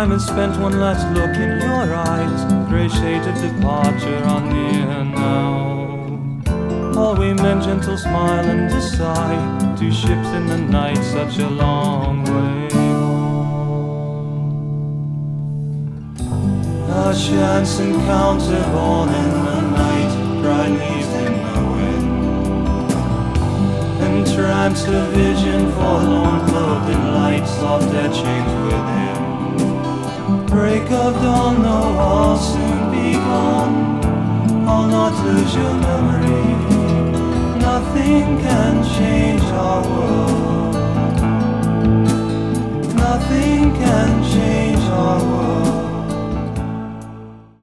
time is spent, one last look in your eyes. Grey shades of departure are near now. All we meant, gentle smile and a sigh. Two ships in the night, such a long way home. A chance encounter born in the night, dry leaves in the wind. Entranced a vision, forlorn, clothed in light, soft etchings within. Break of dawn, no, I'll soon be gone. I'll not lose your memory. Nothing can change our way.